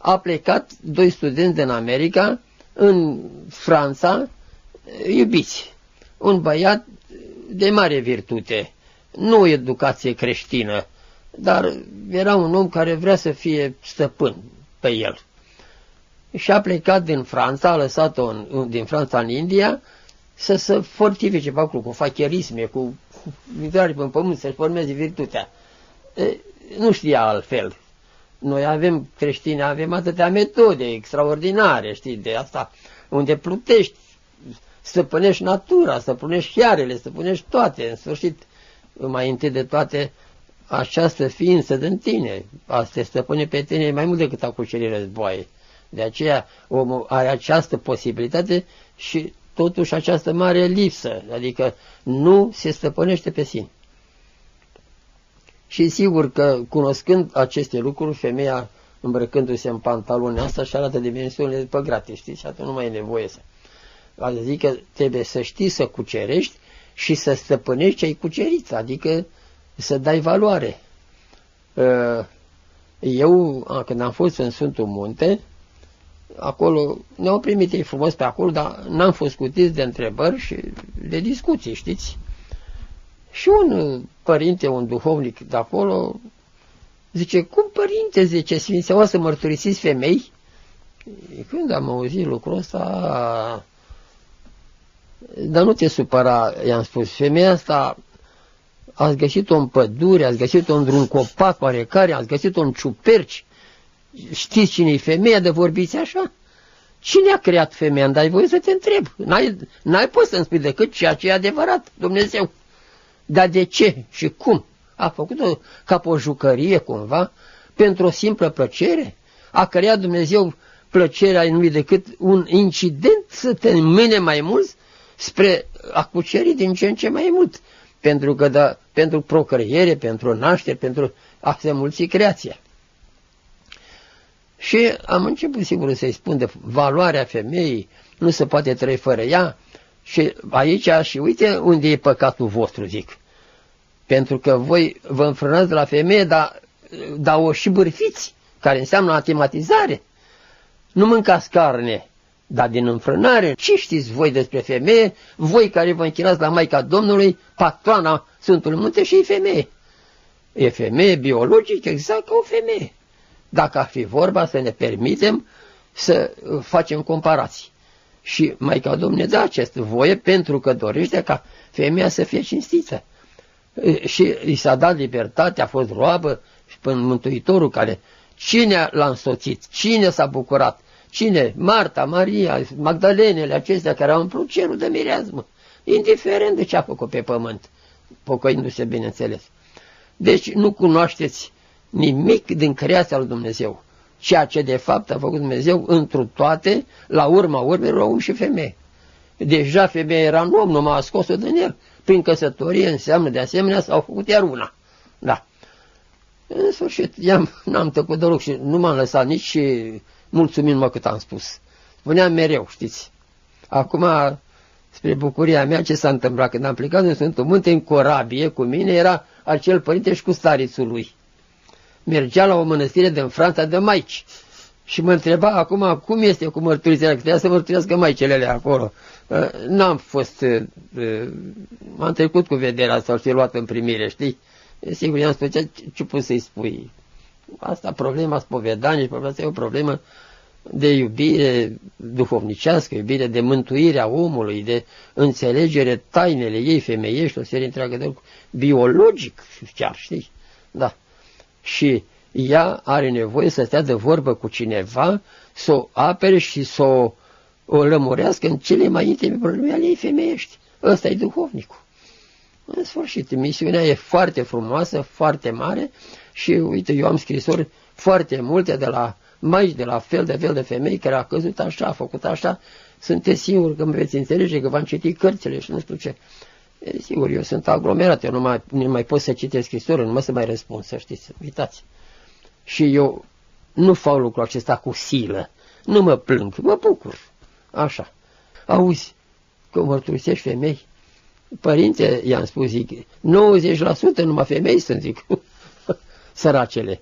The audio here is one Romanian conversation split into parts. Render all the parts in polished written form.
a plecat 2 studenți din America în Franța, iubiți. Un băiat de mare virtute, nu educație creștină, dar era un om care vrea să fie stăpân pe el. Și a plecat din Franța, a lăsat-o din Franța în India, să se fortifice pe acolo, cu facherisme, cu intrare pe pământ, să-și formeze virtutea. Nu știa altfel. Noi avem creștini, avem atâtea metode extraordinare, știi, de asta, unde plutești, stăpânești natura, stăpânești chiarele, stăpânești toate, în sfârșit, mai întâi de toate, această ființă din tine, asta te stăpâne pe tine mai mult decât a cucerit războaie. De aceea omul are această posibilitate și totuși această mare lipsă, adică nu se stăpânește pe sine. Și sigur că, cunoscând aceste lucruri, femeia, îmbrăcându-se în pantaloni asta, și arată dimensiunile păgrate, știi? Și atunci nu mai e nevoie să... Adică trebuie să știi să cucerești și să stăpânești ce ai cucerit, adică să dai valoare. Eu, când am fost în Sfântul Munte, acolo, ne-au primit ei frumos pe acolo, dar n-am fost scutiți de întrebări și de discuții, știți? Și un părinte, un duhovnic de acolo, zice, cum părinte, zice, Sfințeoa, să mărturisiți femei? Când am auzit lucrul ăsta, dar nu te supăra, i-am spus, femeia asta ați găsit-o în pădure, ați găsit-o într-un copac oarecare, ați găsit-o în ciuperci. Știți cine-i femeia de vorbiți așa? Cine a creat femeia? Îmi dai voie să te întreb. N-ai poți să-mi spui decât ceea ce e adevărat, Dumnezeu. Dar de ce și cum? A făcut-o ca pe o jucărie cumva, pentru o simplă plăcere? A creat Dumnezeu plăcerea nu decât un incident să te îmâne mai mult spre a cuceri din ce în ce mai mult. Pentru că pentru procreere, pentru naștere, pentru a se mulți creația. Și am început sigur să-i spun de valoarea femeii, nu se poate trăi fără ea. Și aici, și uite unde e păcatul vostru, zic. Pentru că voi vă înfrânați de la femeie, dar o și bârfiți, care înseamnă atematizare. Nu mâncați carne, dar din înfrânare. Ce știți voi despre femeie? Voi care vă închinați la Maica Domnului, patroana Sfântului Munte, și e femeie. E femeie biologic, exact ca o femeie. Dacă ar fi vorba să ne permitem să facem comparații. Și Maica Domnului ne dă această voie pentru că dorește ca femeia să fie cinstită. Și i s-a dat libertate, a fost roabă și până Mântuitorul care, cine l-a însoțit, cine s-a bucurat, cine? Marta, Maria, Magdalenele acestea care au umplut cerul de mireazmă, indiferent de ce a făcut pe pământ, pocăindu-se bineînțeles. Deci nu cunoașteți nimic din creația lui Dumnezeu, ceea ce de fapt a făcut Dumnezeu întru toate, la urma urmelor, om și femeie. Deja femeia era un om, numai a scos-o din el. Prin căsătorie înseamnă de asemenea s-au făcut iar una. Da. În sfârșit, n-am tăcut deloc și nu m-am lăsat nici și mulțumim cât am spus. Spuneam mereu, știți. Acum, spre bucuria mea, ce s-a întâmplat? Când am plecat în Sfântul Munte, în corabie, cu mine era acel părinte și cu starițul lui. Mergea la o mănăstire din Franța de maici. Și mă întreba acum cum este cu mărturisirea, că trebuia să mărturisească maicelele acolo. N-am fost, m-am trecut cu vederea să-l fi luat în primire, știi? Sigur, i-am spus, ce poți să-i spui? Asta, problema spovedaniei, problema asta e o problemă de iubire duhovnicească, iubire de mântuirea omului, de înțelegere tainele ei femeiești, o serie întreagă de lucruri, biologic chiar, știi? Da. Și ea are nevoie să stea de vorbă cu cineva, să o apere și să o lămurească în cele mai intime probleme ale ei femeiești. Ăsta e duhovnicul. În sfârșit, misiunea e foarte frumoasă, foarte mare și, uite, eu am scrisori foarte multe de la maici, de la fel de femei care a căzut așa, a făcut așa. Sunteți siguri că mă veți înțelege, că v-am citit cărțile și nu știu ce. E, sigur, eu sunt aglomerat, eu nu mai pot să citesc scrisori, nu mă să mai răspund, să știți, uitați. Și eu nu fac lucrul acesta cu silă, nu mă plâng, mă bucur. Așa. Auzi, că mărturisești femei? Părinte, i-am spus, zic, 90% numai femei sunt, zic, săracele.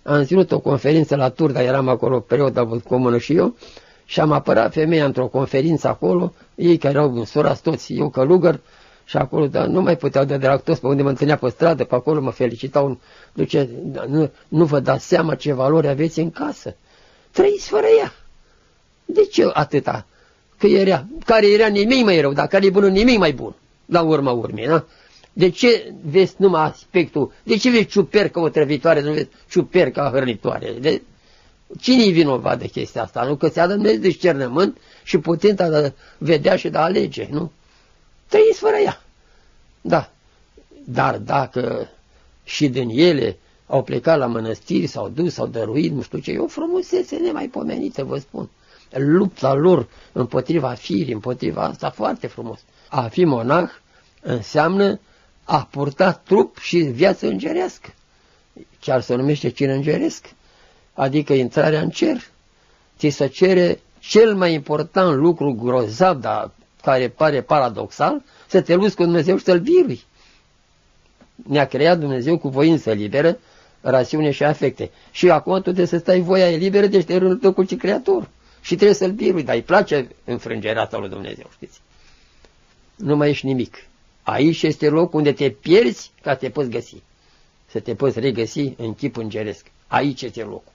am ținut o conferință la Turda, eram acolo perioada comună și eu, și am apărat femeia într-o conferință acolo, ei care erau însorați toți, eu călugăr, și acolo, dar nu mai puteau de la toți, pe unde mă întâlnea pe stradă, pe acolo mă felicitau, nu vă dați seama ce valori aveți în casă. Trăiți fără ea. De ce atâta? Că era, care era nimic mai rău, dar care e bunul nimic mai bun, la urma urmei, da? De ce vezi numai aspectul? De ce vezi ciuperca o trăvitoare, nu vezi ciuperca hărnitoare? Cine-i vinovat de chestia asta? Nu că ți-a dat Dumnezeu discernământ și putința de vedea și de a alege, nu? Trăiți fără ea. Da. Dar dacă și din ele au plecat la mănăstiri, s-au dus, s-au dăruit, nu știu ce, e o frumusețe nemaipomenită, vă spun. Lupta lor împotriva firii, împotriva asta, foarte frumos. A fi monah înseamnă a purta trup și viață îngerească. Chiar se numește cin îngeresc, adică intrarea în cer. Ți se cere cel mai important lucru grozav, dar care pare paradoxal, să te luți cu Dumnezeu și să-L birui. Ne-a creat Dumnezeu cu voință liberă, rațiune și afecte. Și acum tu trebuie să stai voia liberă, deci te rând tău cu Creator. Și trebuie să-L birui, dar îi place înfrângerea ta lui Dumnezeu, știți? Nu mai ești nimic. Aici este locul unde te pierzi ca te poți găsi. Să te poți regăsi în chip îngeresc. Aici este locul.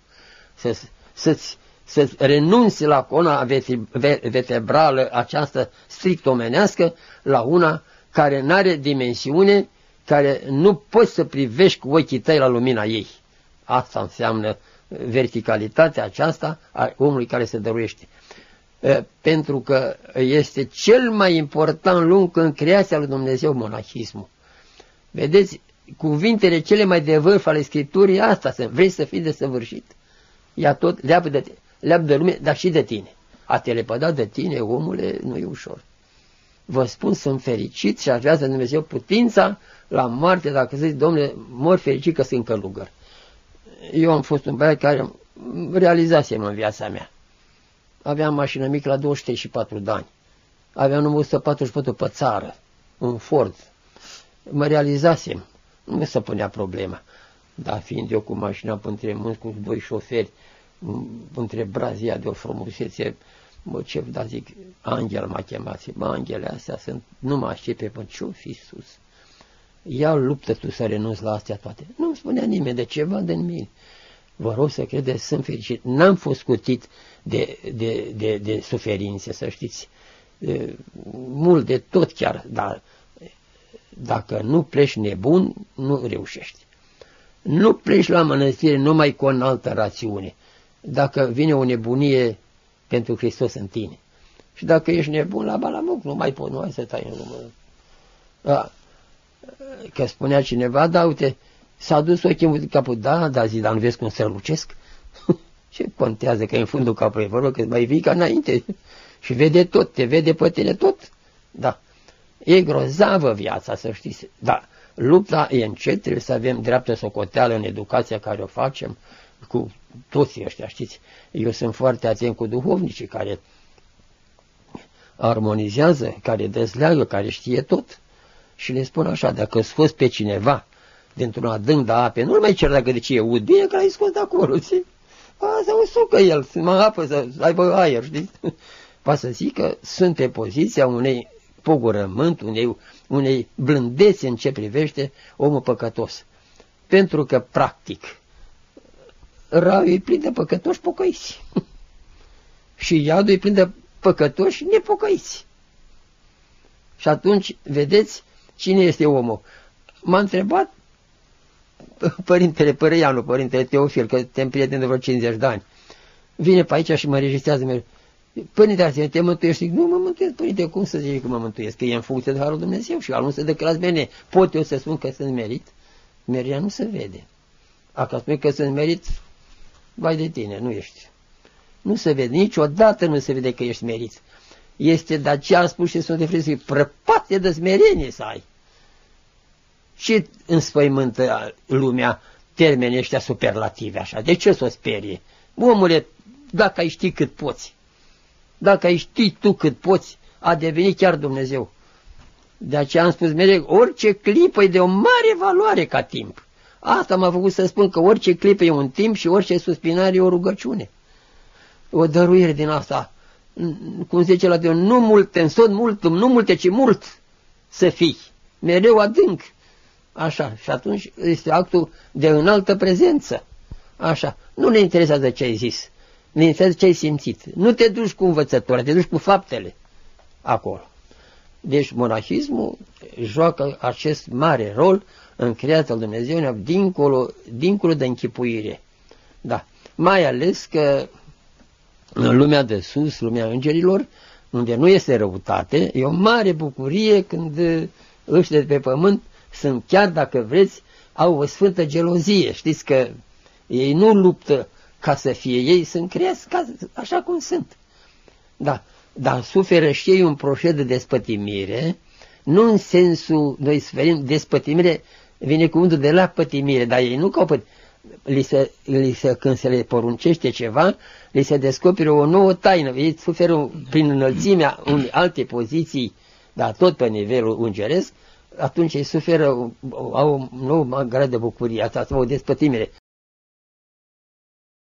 Să renunți la cona vertebrală aceasta strict omenească la una care n-are dimensiune, care nu poți să privești cu ochii tăi la lumina ei. Asta înseamnă verticalitatea aceasta a omului care se dăruiește. Pentru că este cel mai important lucru în creația lui Dumnezeu, monahismul. Vedeți, cuvintele cele mai de vârf ale Scripturii, asta sunt, vrei să fii desăvârșit. Ea tot leapă de lume, dar și de tine. A te lepăda de tine, omule, nu e ușor. Vă spun, sunt fericit și aș vrea să Dumnezeu putința la moarte, dacă zici, Domnule, mor fericit că sunt călugăr. Eu am fost un băiat care realizasem în viața mea. Aveam mașină mică la 24 de ani. Aveam numărul 144 pe țară, un Ford. Mă realizasem, nu mi se punea problema. Dar fiind eu cu mașina între mâini, cu doi șoferi, între brazia de o frumusețe, mă, ce, da zic, Angel m-a chemat, mă, Angele astea sunt, nu mă aștepe până ce-o fi sus. Ia luptă tu să renunți la astea toate. Nu-mi spunea nimeni de ceva din mine. Vă rog să credeți, sunt fericit. N-am fost scutit de suferințe, să știți. Mult de tot chiar, dar dacă nu pleci nebun, nu reușești. Nu pleci la mănăstire numai cu o înaltă rațiune. Dacă vine o nebunie pentru Hristos în tine. Și dacă ești nebun la balamuc, nu mai poți, nu ai să tai în urmă. Că spunea cineva, da, uite, s-a dus ochii în capul, da, zi, dar nu vezi cum strălucesc? Ce contează că e în fundul capului, vă rog, că mai vii ca înainte și vede tot, te vede pe tine tot. Da, e grozavă viața, să știți, da, lupta e încet, trebuie să avem dreaptă socoteală în educația care o facem cu toții ăștia, știți. Eu sunt foarte atent cu duhovnicii care armonizează, care dezleagă, care știe tot. Și le spun așa, dacă scos pe cineva dintr-un adânc de ape, nu-l mai cer dacă de ce e ud, bine că l-ai scos de acolo, știi? Să o sucă el, să mă apă, să aibă aer, știi? Poate să zic că sunt pe poziția unei pogorământ, unei blândețe în ce privește omul păcătos. Pentru că, practic, raiul e plin de păcătoși pocăiți. Și iadul e plin de păcătoși nepocăiți. Și atunci, vedeți, cine este omul? M-a întrebat părintele Părăianu, părintele Teofil, că te-am prieten de vreo 50 de ani. Vine pe aici și mă registrează. Părinte Arsenie, te mântuiești? Nu mă mântuiesc, părinte, cum să zic că mă mântuiesc? Că e în funcție de Harul Dumnezeu și al nu se dă clas bine. Pot eu să spun că sunt merit? Merirea nu se vede. Dacă spune că sunt merit, vai de tine, nu ești. Nu se vede, niciodată nu se vede că ești merit. Este de aceea a spus și Sfântul Hristos, prăpate de smerenie să ai. Și înspăimântă lumea termenii ăștia superlative așa. De ce să o sperie? Omule, dacă ai ști cât poți, dacă ai ști tu cât poți, a devenit chiar Dumnezeu. De aceea am spus mereu, orice clipă e de o mare valoare ca timp. Asta m-a făcut să spun că orice clipă e un timp și orice suspinare e o rugăciune. O dăruire din asta. Cum zice la Dumnezeu, nu multe, în sod mult, nu multe, ci mult să fii. Mereu adânc. Așa. Și atunci este actul de înaltă prezență. Așa. Nu ne interesează ce ai zis. Ne interesează ce ai simțit. Nu te duci cu învățătura, te duci cu faptele acolo. Deci monahismul joacă acest mare rol în creația lui Dumnezeu, dincolo de închipuire. Da. Mai ales că în lumea de sus, lumea îngerilor, unde nu este răutate, e o mare bucurie când ăștia de pe pământ sunt, chiar dacă vreți, au o sfântă gelozie. Știți că ei nu luptă ca să fie, ei sunt creați așa cum sunt. Da. Dar suferă și ei un proces de despătimire, nu în sensul, noi suferim despătimire, vine cuvântul de la pătimire, dar ei nu că când se le poruncește ceva, li se descoperă o nouă taină. Ei suferă prin înălțimea unei alte poziții, dar tot pe nivelul îngeresc, atunci ei suferă, au un nou grad de bucurie, asta o despătimire.